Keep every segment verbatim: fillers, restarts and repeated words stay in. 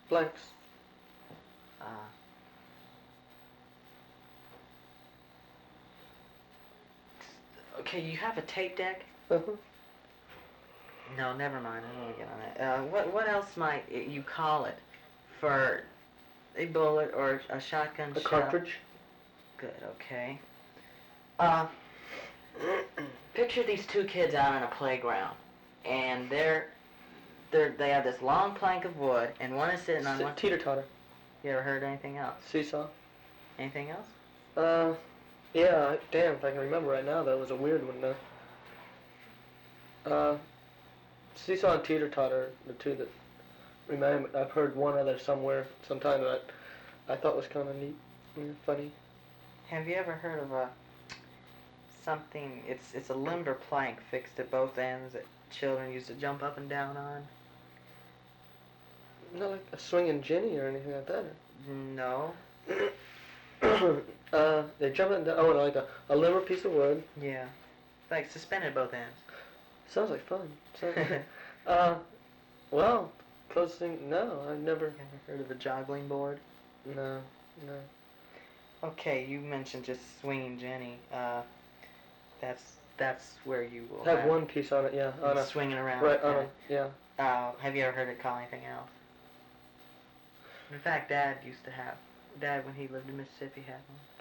Blanks. Uh, okay, you have a tape deck? Uh-huh. No, never mind. I don't want to get on that. Uh, what what else might it, you call it for a bullet or a shotgun A shell? cartridge. Good. Okay. Uh, picture these two kids out on a playground, and they're they're they have this long plank of wood, and one is sitting on S- one. Teeter-totter. You ever heard anything else? Seesaw. Anything else? Uh, yeah, I- damn, if I can remember right now, that was a weird one, though. Uh, Seesaw and Teeter-totter, the two that remind me. I've heard one other somewhere, sometime that I, I thought was kind of neat, and funny. Have you ever heard of a something? It's it's a limber plank fixed at both ends that children used to jump up and down on. Not like a swinging Jenny or anything like that. No. uh, they jump and down. Oh, like a, a limber piece of wood. Yeah. Like suspended at both ends. Sounds like fun. Sounds uh, well, closest thing. No, I've never. Ever heard of a joggling board? No, no. Okay, you mentioned just swinging Jenny. Uh, that's that's where you will Have one piece on it, yeah. On a, swinging around. right, on okay. a, yeah. Uh, have you ever heard it call anything else? In fact, Dad used to have. Dad, when he lived in Mississippi, had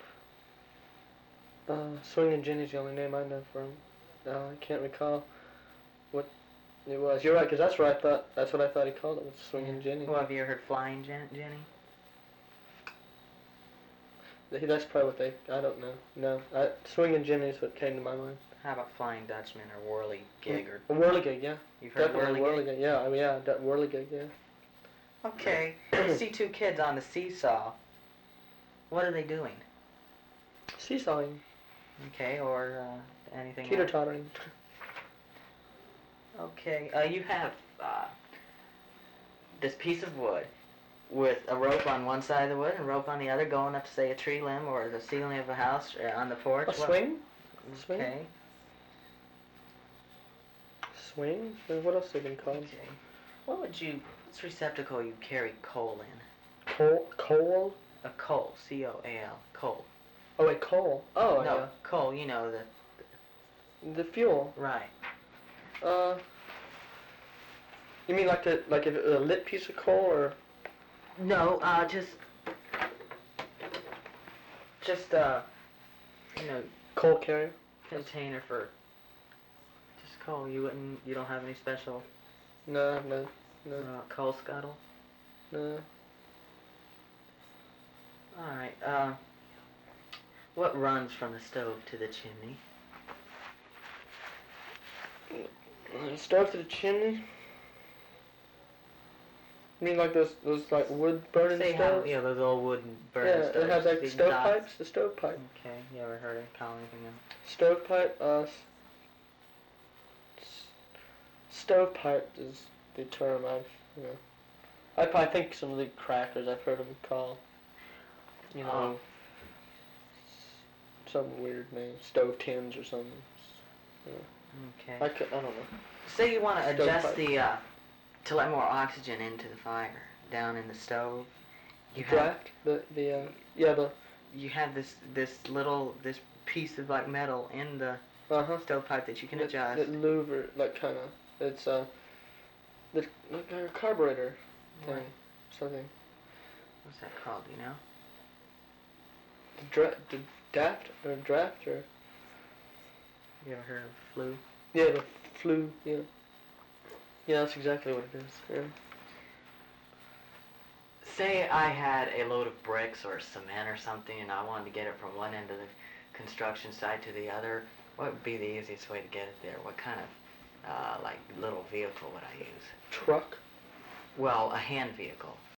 one. Uh, Swingin' Jenny's the only name I know for him. Uh, I can't recall what it was. You're right, because that's what I thought. That's what I thought he called it, was Swingin' Jenny. Well, have you ever heard Flying Jen- Jenny? Th- That's probably what they. I don't know. No, I, Swingin' Jenny is what came to my mind. How about Flying Dutchman or Whirly Gig? Or A whirligig, yeah. you've heard Definitely Whirligig? whirligig. Yeah, I mean, yeah, that whirligig, yeah. Okay, you see two kids on the seesaw. What are they doing? Seesawing, Okay, or uh, anything teeter else? tottering. Okay, uh, you have uh, this piece of wood with a rope on one side of the wood and a rope on the other going up, say, a tree limb or the ceiling of a house uh, on the porch. A What- swing? Swing? Okay. Swing? Uh, What else have they been called? Okay. What would you, what's receptacle you carry coal in? Coal? Coal? A coal, C O A L, coal. Oh wait, coal. Oh no, coal, you know, the, yeah. The fuel. right. Uh. You mean like a like a, a lit piece of coal or? No, uh, just, just, uh, you know, Coal carrier. container for just coal. You wouldn't, you don't have any special No, no, no, uh, coal scuttle? no. Alright, uh, what runs from the stove to the chimney? Uh, Stove to the chimney. You mean like those those like wood burning Say how, stoves? yeah, those old wooden burner Yeah, stoves. it has like these stovepipes. dots. The stovepipe. Okay, you ever heard it call anything else? Stovepipe. Uh. s- s- Stovepipe is the term I've. You know. I probably think some of the crackers I've heard them call. You know. Oh. Some weird name. Stove tins or something. Okay. I, could, I don't know. Say you want to adjust Stovepipe. the, uh, to let more oxygen into the fire down in the stove. You have, Draft? The, the, uh, yeah, the, you have this, this little, this piece of like metal in the uh-huh. stovepipe that you can That- adjust. That louver, like kind of, it's, uh, the, like a carburetor thing, Right. something. What's that called, do you know? The, dra- the daft, or draft, or, You ever heard of flue? yeah, the flue, yeah. Yeah, that's exactly what it is, yeah. Say I had a load of bricks or cement or something and I wanted to get it from one end of the construction site to the other. What would be the easiest way to get it there? What kind of, uh, like, little vehicle would I use? Truck? Well, a hand vehicle.